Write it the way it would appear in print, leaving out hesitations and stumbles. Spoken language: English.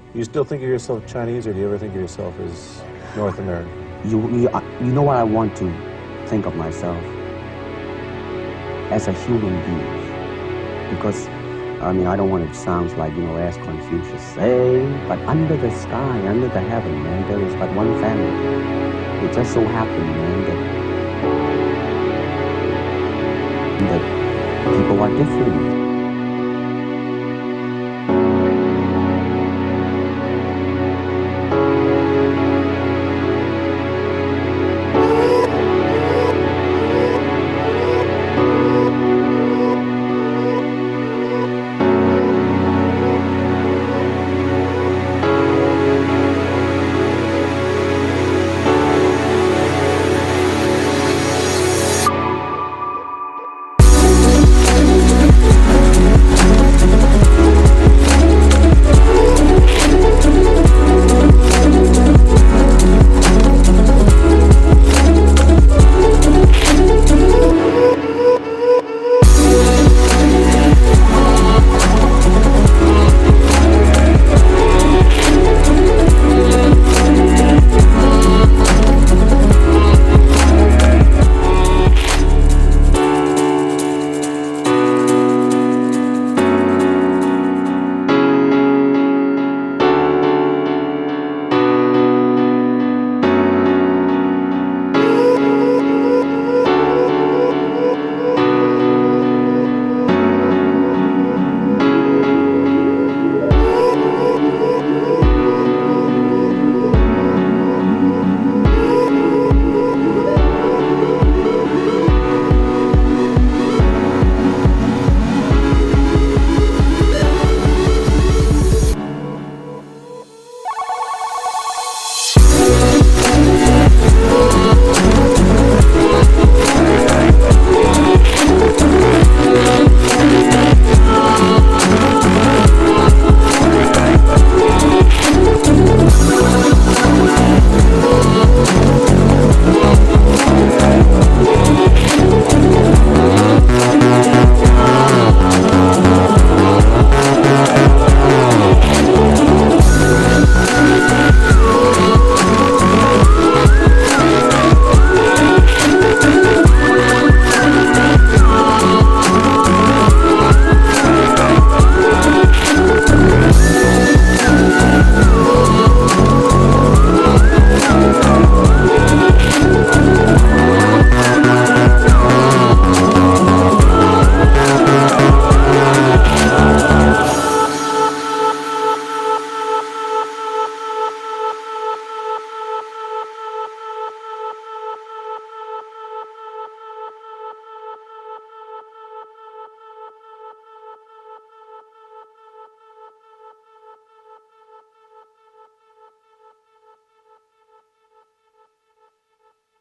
You still think of yourself Chinese, or do you ever think of yourself as North American? You know what I want to think of myself? As a human being. Because, I mean, I don't want it to sound like, you know, as Confucius say, but under the sky, under the heaven, man, there is but one family. It just so happened, man, that people are different.